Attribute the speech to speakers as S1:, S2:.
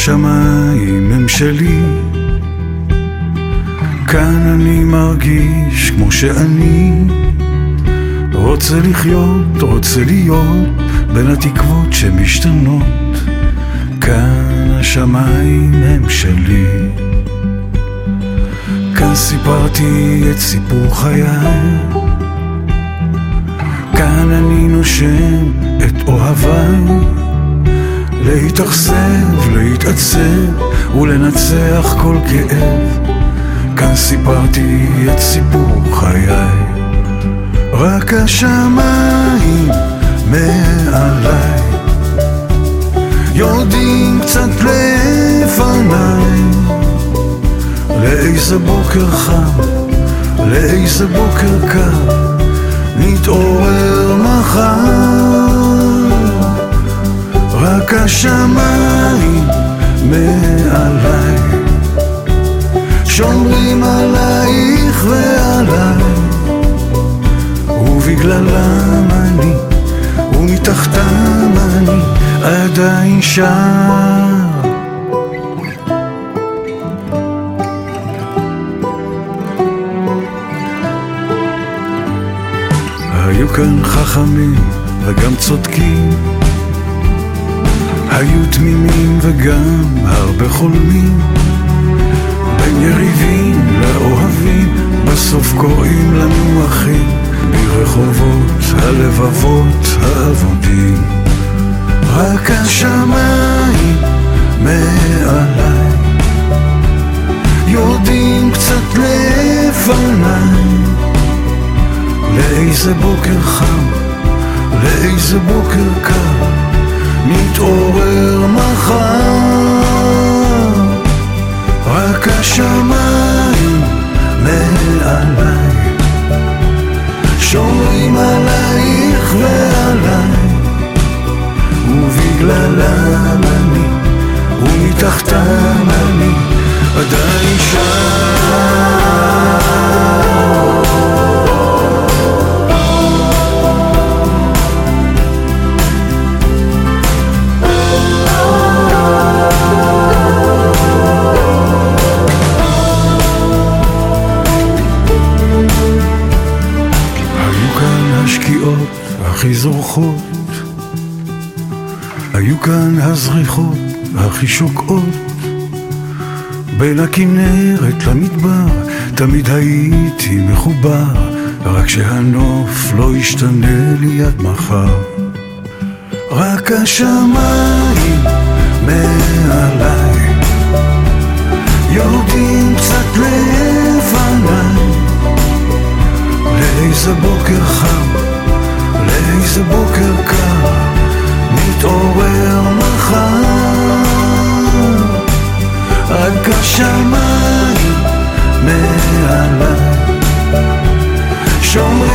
S1: השמיים הם שלי, כאן אני מרגיש כמו שאני רוצה לחיות, רוצה להיות בין התקוות שמשתנות. כאן השמיים הם שלי, כאן סיפרתי את סיפור חיי, כאן אני נושם את אוהביי, להתאכזב, להתעצב ולנצח כל כאב. כאן סיפרתי את סיפור חיי, רק השמיים מעליי יורדים קצת לפניי. לאיזה בוקר חם, לאיזה בוקר קר, נתעורר מחר. רק השמיים מעליי שומרים עלייך ועליי, ובגללם אני ומתחתם אני עדיין שר. היו כאן חכמים וגם צודקים, היו תמימים וגם הרבה חולמים, בין יריבים לאוהבים בסוף קוראים לנו אחים, ברחובות הלבבות האבודים. רק השמיים מעליי יורדים קצת לפניי. לאיזה בוקר חם, לאיזה בוקר קר, נתעורר מחר. רק השמיים מעליי שומרים עלייך ועליי, ובגללם אני ומתחתם אני עדיין שר. הכי זורחות, היו כאן הזריחות הכי שוקעות, בין הכנרת למדבר תמיד הייתי מחובר, רק שהנוף לא ישתנה לי עד מחר. רק השמיים מעליי יורדים קצת לפניי. לאיזה בוקר חם, לאיזה בוקר קר, נתעורר מחר. רק השמיים מעליי שומרים